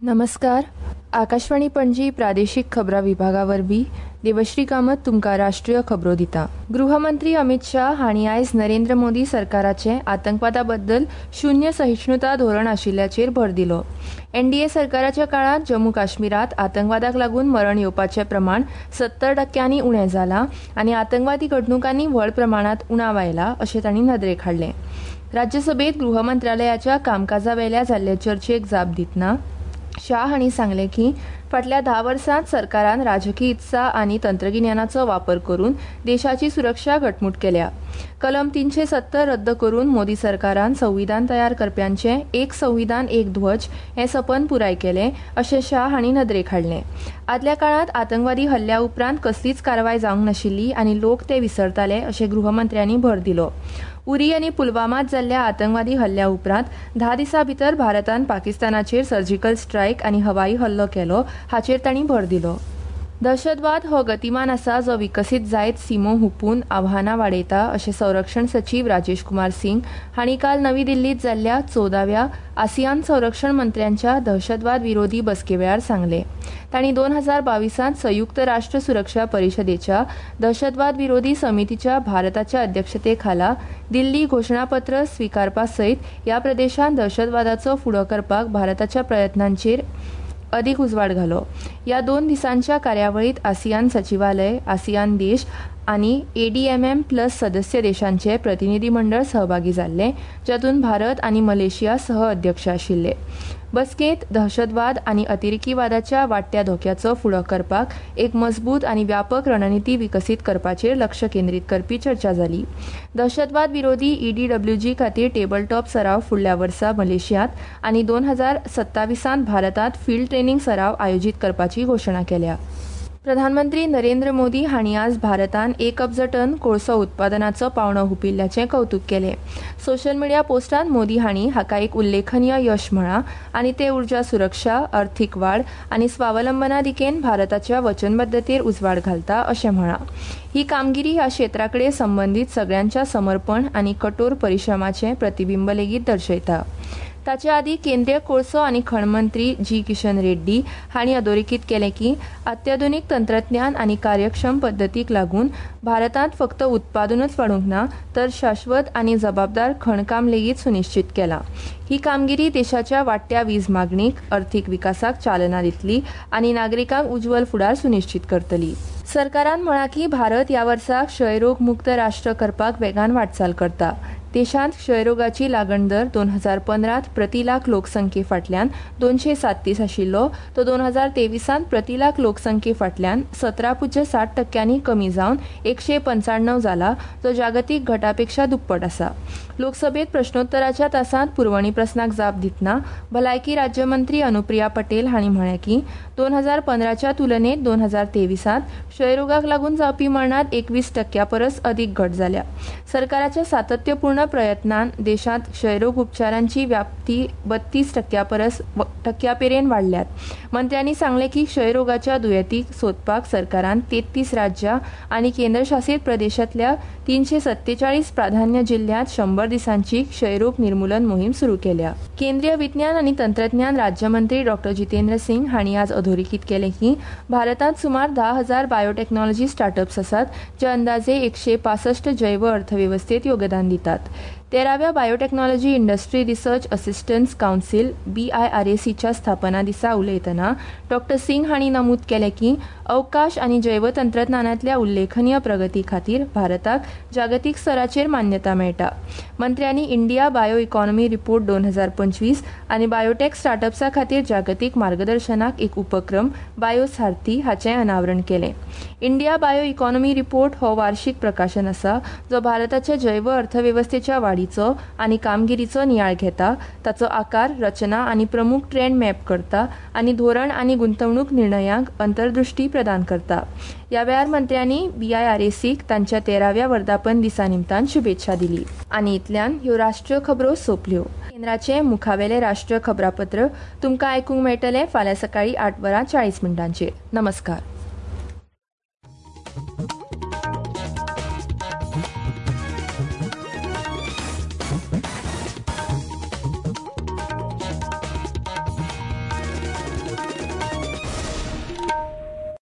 नमस्कार. आकाशवाणी पणजी प्रादेशीक खबरां विभागावरवीं देवश्री कामत तुमकां राष्ट्रीय खबरो दिता. गृहमंत्री अमित शाह हांणी आयज नरेंद्र मोदी सरकाराचे आतंकवादा बद्दल शून्य सहिष्णुता धोरण आशिल्ल्याचेर भर दिलो. एनडीए सरकाराच्या काळात जम्मू काश्मीरात आतंकवादाक लागून मरण येवपाचें प्रमाण 70% उणें जालां आनी आतंकवादी घडणुकांनी व्हड प्रमाणात उणाव आयला अशें तांणी नदरेक हाडलें. राज्यसभेत गृहमंत्रालयाच्या कामकाजावेल्या जाल्ले चर्चेक जाप दितना शाह हांणी सांगलें की फाटल्या 10 वर्सांत सरकारान राजकी इत्सा आनी तंत्रगिन्यानाचो वापर करून देशाची सुरक्षा घटमूट केल्या. कलम 370 रद्द करून मोदी सरकारान संविधान तयार करप्यांचें एक संविधान एक ध्वज हें सपन पुराय केलें अशें शाह हांणी नदरेक हाडलें. आदल्या काळात आतंकवादी हल्ल्या उपरांत कसलीच कारवाय जावंक नाशिल्ली आनी लोक ते विसरताले अशें गृहमंत्र्यांनी भर दिलो. उरी आनी पुलवामात जाल्ल्या आतंकवादी हल्ल्या उपरांत 10 दिसां भितर भारतान पाकिस्तानाचेर सर्जिकल स्ट्रायक आनी हवाई हल्लो केलो हाचेर तांणी भर दिलो. दहशतवाद हो गतिमान आसा जो विकसीत जायत सीमो हुंपून आव्हानां वाडयता अशें संरक्षण सचीव राजेश कुमार सिंग हांणी काल नवी दिल्लीत जाल्ल्या 14व्या आसियान संरक्षण मंत्र्यांच्या दहशतवाद विरोधी बसके वेळार सांगलें. तांणी 2022 संयुक्त राष्ट्र सुरक्षा परिशदेच्या दहशतवाद विरोधी समितीच्या भारताच्या अध्यक्षते खाला दिल्ली घोषणापत्र स्वीकारपा सयत ह्या प्रदेशांत दहशतवादाचो फुडो करपाक भारताच्या प्रयत्नांचेर अधिक उजवाड घालो. ह्या 2 दिसांच्या कार्यावळीत आसियान सचिवालय, आसियान देश आनी ADMM+ सदस्य देशांचे प्रतिनिधी मंडळ सहभागी जाल्ले, जातूंत भारत आनी मलेशिया सह अध्यक्ष आशिल्ले. बसकेंत दहशतवाद आनी अतिरेकीवादाच्या वाडट्या धोक्याचो फुडो करपाक एक मजबूत आनी व्यापक रणनीती विकसीत करपाचेर लक्ष केंद्रीत करपी चर्चा जाली. दहशतवाद विरोधी EDWG खातीर टेबल टॉप सराव फुडल्या वर्सा मलेशियांत आनी 2027 भारतांत फील्ड ट्रेनिंग सराव आयोजीत करपाची घोशणा केल्या. प्रधानमंत्री नरेंद्र मोदी हांणी आज भारतान 1 अब्ज टन कोळसो उत्पादनाचो पावंडो हुंपिल्ल्याचें कौतुक केलें. सोशल मिडिया पोस्टांत मोदी हांणी हाका एक उल्लेखनीय यश म्हळां आनी ते उर्जा सुरक्षा, अर्थीक वाड आनी स्वावलंबना दिकेन भारताच्या वचनबद्धतेर उजवाड घालता अशें म्हळां. ही कामगिरी ह्या क्षेत्राकडेन संबंदीत सगळ्यांच्या समर्पण आनी कठोर परिश्रमाचें प्रतिबिंब लेगीत दर्शयता. ताचे आदी केंद्रीय कोळसो आनी खण मंत्री जी किशन रेड्डी हांणी अधोरेखित केलें की अत्याधुनीक तंत्रज्ञान आनी कार्यक्षम पद्दतीक लागून भारतांत फक्त उत्पादनूच वाडूंक ना तर शाश्वत आनी जबाबदार खणकाम लेगीत सुनिश्चित केलां. ही कामगिरी देशाच्या वाडट्या वीज मागणीक, अर्थीक विकासाक चालना दितली आनी नागरिकांक उज्वल फुडार सुनिश्चित करतली. सरकारान म्हळां की भारत ह्या वर्सा क्षयरोग मुक्त राष्ट्र करपाक वेगान वाटचाल करता. देशांत क्षयरोगाची लागण दर 2015 प्रति लाख लोकसंख्ये फाटल्यान 237 आशिल्लो तो 2023 प्रति लाख लोकसंख्ये फाटल्यान 17.7% कमी जावन 195 जाला, जो जागतीक घटापेक्षा दुप्पट आसा. लोकसभेत प्रश्नोत्तराच्या तासांत पुरवणी प्रस्नाक जाप दितना भलायकी राज्यमंत्री अनुप्रिया पटेल हांणी म्हळें की 2015च्या तुलनेत 2023 क्षयरोगाक लागून जावपी मरणांत 21% परस अधिक घट जाल्या. सरकाराच्या सातत्यपूर्ण प्रयत्नान देशांत क्षयरोग उपचारांची व्याप्ती 32% परस टक्क्यापेरेन वाडल्यात. मंत्र्यांनी सांगलें की क्षयरोगाच्या दुयेंतीक सोदपाक सरकारान 33 राज्यां आनी केंद्रशासीत प्रदेशांतल्या 347 प्राधान्य जिल्ह्यांत 100 दिसांची क्षयरोग निर्मूलन मोहीम सुरू केल्या. केंद्रीय विज्ञान आनी तंत्रज्ञान राज्यमंत्री डॉ. जितेंद्र सिंग हांणी आज अधोरेखित केलें की भारतांत सुमार 10,000 बायोटेक्नॉलॉजी स्टार्टअप्स आसात, जे अंदाजे 165 जैव अर्थवेवस्थेत योगदान दितात. 13व्या biotechnology industry research assistance council BIRACच्या स्थापना दिसा उलयतना डॉ. सिंग हांणी नमूद केलें की अवकाश आनी जैव तंत्रज्ञानांतल्या उल्लेखनीय प्रगती खातीर भारताक जागतीक स्तराचेर मान्यता मेळटा. मंत्र्यांनी इंडिया बायो इकॉनॉमी रिपोर्ट 2025 आनी बायोटेक स्टार्टअप्सां खातीर जागतीक मार्गदर्शनाक एक उपक्रम बायोसारथी हाचें अनावरण केलें. इंडिया बायो इकॉनॉमी रिपोर्ट हो वार्षिक प्रकाशन आसा, जो भारताच्या जैव अर्थवेवस्थेच्या वाडीचो आनी कामगिरीचो नियाळ घेता, ताचो आकार, रचना आनी प्रमुख ट्रेंड मॅप करता आनी धोरण आनी गुंतवणूक निर्णयांक अंतर्दृष्टी प्रदान करता. ह्या वेळार मंत्र्यांनी BIRACक तांच्या 13व्या वर्धापन दिसा निमतान शुभेच्छा दिली. आनी इतल्यान ह्यो राष्ट्रीय खबरो सोंपल्यो. केंद्राचे मुखावेले राष्ट्रीय खबरापत्र तुमकां आयकूंक मेळटलें फाल्यां सकाळीं 8:40 नमस्कार.